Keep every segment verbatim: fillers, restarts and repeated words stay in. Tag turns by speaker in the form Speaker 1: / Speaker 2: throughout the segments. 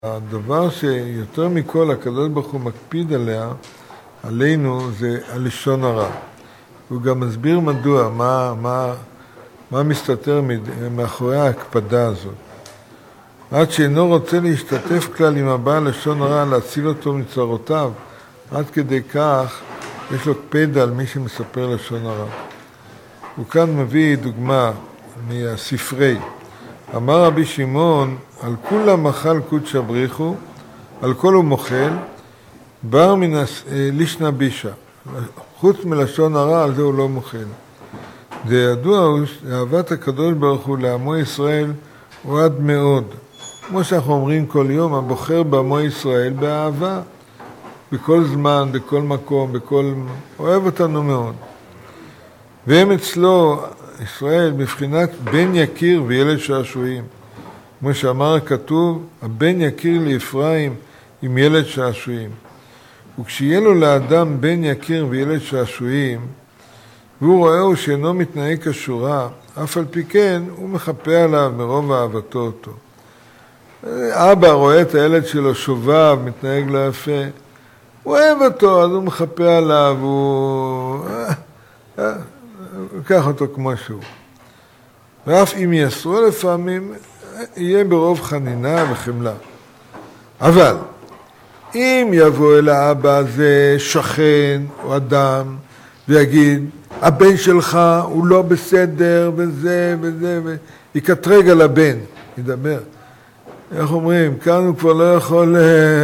Speaker 1: הדבר שיותר מכל הקדוש ברוך הוא מקפיד עליה, עלינו, זה הלשון הרע. הוא גם מסביר מדוע, מה, מה, מה מסתתר מאחורי ההקפדה הזאת. עד שאינו רוצה להשתתף כלל עם הבעל לשון הרע, להציל אותו מצרותיו, עד כדי כך יש לו קפדה על מי שמספר לשון הרע. הוא כאן מביא דוגמה מהספרי. אמר רבי שמעון, על כולם מחל קודשא בריחו, על כל הוא מוחל, בר מן לישנא בישא. חוץ מלשון הרע, על זה הוא לא מוחל. זה ידוע הוא שאהבת הקדוש ברוך הוא לעמו ישראל הוא עד מאוד. כמו שאנחנו אומרים כל יום, הבוחר בעמו ישראל באהבה, בכל זמן, בכל מקום, בכל... אוהב אותנו מאוד. והם אצלו, ישראל, בבחינת בן יקיר וילד שעשועים. כמו שאמר הכתוב, הבן יקיר לאפרים עם ילד שעשועים. וכשיהיה לו לאדם בן יקיר וילד שעשועים, והוא רואה שאינו מתנהג כשורה, אף על פי כן הוא מחפה עליו מרוב אהבתו אותו. אבא רואה את הילד שלו שובב, מתנהג לא יפה, הוא אוהב אותו, אז הוא מחפה עליו, הוא לקח אותו כמו שהוא. ואף אם יסרו לפעמים, יהיה ברוב חנינה וחמלה. אבל אם יבוא אל האבא הזה שכן או אדם ויגיד, הבן שלך הוא לא בסדר וזה וזה, ויקטרג על הבן, ידבר. איך אומרים, כאן הוא כבר לא יכול,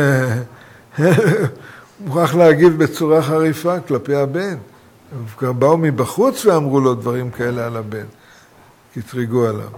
Speaker 1: הוא מוכרח להגיב בצורה חריפה כלפי הבן. כבר באו מבחוץ ואמרו לו דברים כאלה על הבן, קטרגו עליו.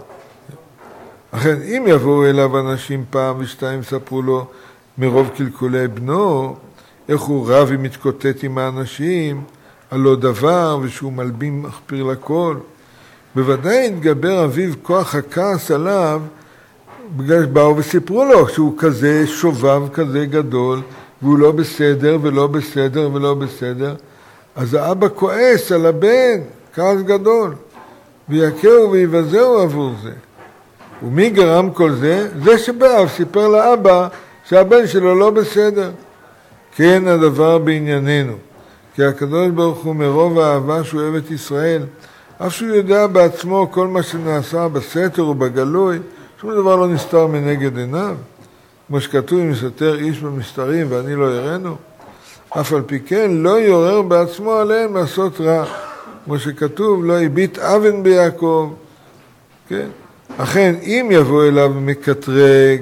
Speaker 1: לכן, אם יבואו אליו אנשים פעם ושתיים ספרו לו מרוב קלקולי בנו, איך הוא רב ומתקוטט עם האנשים, על לא דבר ושהוא מלבים מחפיר לכל, בוודאי התגבר אביו כוח הכעס עליו, בגלל שבאו וסיפרו לו שהוא כזה שובב כזה גדול, והוא לא בסדר ולא בסדר ולא בסדר, אז האבא כועס על הבן, כעס גדול, ויקהו ויבזהו עבור זה. ומי גרם כל זה? זה שבאב סיפר לאבא שהבן שלו לא בסדר. כן הדבר בענייננו, כי הקדוש ברוך הוא מרוב האהבה שהוא אוהב את ישראל, אף שהוא יודע בעצמו כל מה שנעשה בסתר ובגלוי, שום דבר לא נסתר מנגד עיניו. כמו שכתוב, אם יסתר איש במסתרים ואני לא יראנו, אף על פי כן לא יורר בעצמו עליהם לעשות רע. כמו שכתוב, לא הביט אבן ביעקב. כן? אכן, אם יבוא אליו מקטרג,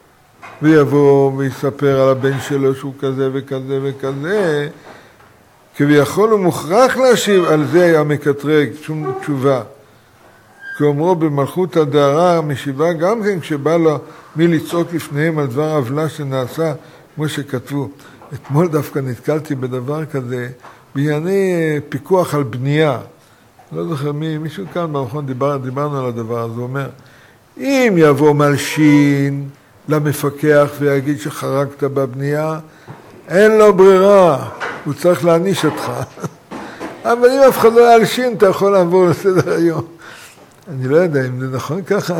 Speaker 1: ויבוא ויספר על הבן שלו שהוא כזה וכזה וכזה, כביכול הוא מוכרח להשיב על זה המקטרג, שום תשובה. כי אומרו במלכות הדהרה משיבה גם כן כשבא לו מי לצעוק לפניהם על דבר עוולה שנעשה, כמו שכתבו. אתמול דווקא נתקלתי בדבר כזה, בענייני פיקוח על בנייה. לא זוכר מי, מישהו כאן במכון דיבר, דיברנו על הדבר הזה, הוא אומר, אם יבוא מלשין למפקח ויגיד שחרקת בבנייה, אין לו ברירה, הוא צריך להעניש אותך. אבל אם אף אחד לא ילשין, אתה יכול לעבור לסדר היום. אני לא יודע אם זה נכון ככה.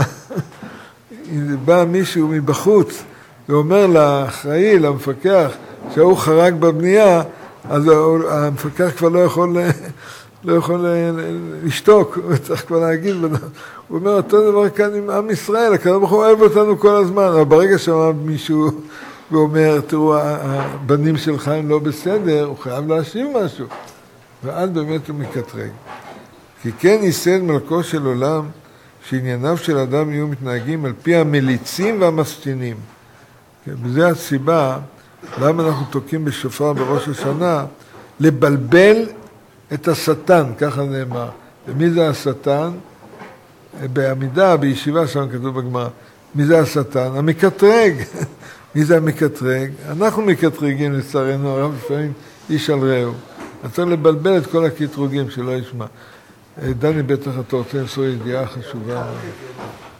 Speaker 1: אם בא מישהו מבחוץ ואומר לאחראי, למפקח, שהוא חרק בבנייה, אז המפקח כבר לא יכול, לא יכול לשתוק, הוא צריך כבר להגיד. הוא אומר, אותו דבר כאן עם עם ישראל, הקדוש ברוך הוא אוהב אותנו כל הזמן, אבל ברגע שאומר מישהו ואומר, תראו, הבנים שלך הם לא בסדר, הוא חייב להשיב משהו. ואז באמת הוא מקטרג. כי כן ייסד מלכו של עולם, שענייניו של אדם יהיו מתנהגים על פי המליצים והמסטינים. וזה הסיבה, למה אנחנו תוקעים בשופר בראש השנה, לבלבל את השטן, ככה נאמר. ומי זה השטן? בעמידה, בישיבה שם כתוב בגמרא. מי זה השטן? המקטרג. מי זה המקטרג? אנחנו מקטרגים לצערנו הרב, לפעמים איש על רעהו. אז צריך לבלבל את כל הקטרוגים שלא ישמע. דני, בטח אתה רוצה למסור ידיעה חשובה.